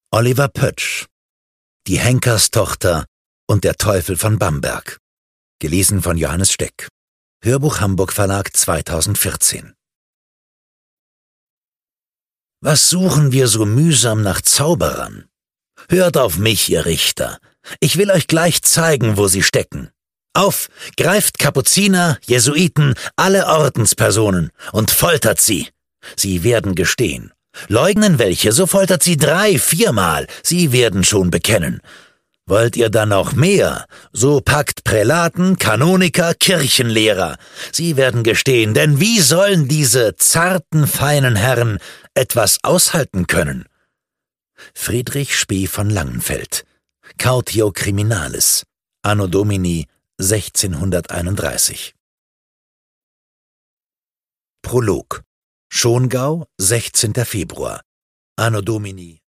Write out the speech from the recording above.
Oliver Pötsch, Die Henkerstochter und der Teufel von Bamberg. Gelesen von Johannes Steck. Hörbuch Hamburg Verlag 2014. Was suchen wir so mühsam nach Zauberern? Hört auf mich, ihr Richter. Ich will euch gleich zeigen, wo sie stecken. Auf, greift Kapuziner, Jesuiten, alle Ordenspersonen und foltert sie. Sie werden gestehen. Leugnen welche, so foltert sie 3-, 4-mal. Sie werden schon bekennen. Wollt ihr dann noch mehr, so packt Prälaten, Kanoniker, Kirchenlehrer. Sie werden gestehen, denn wie sollen diese zarten, feinen Herren etwas aushalten können? Friedrich Spee von Langenfeld, Cautio Criminalis, Anno Domini 1631. Prolog. Schongau, 16. Februar, Anno Domini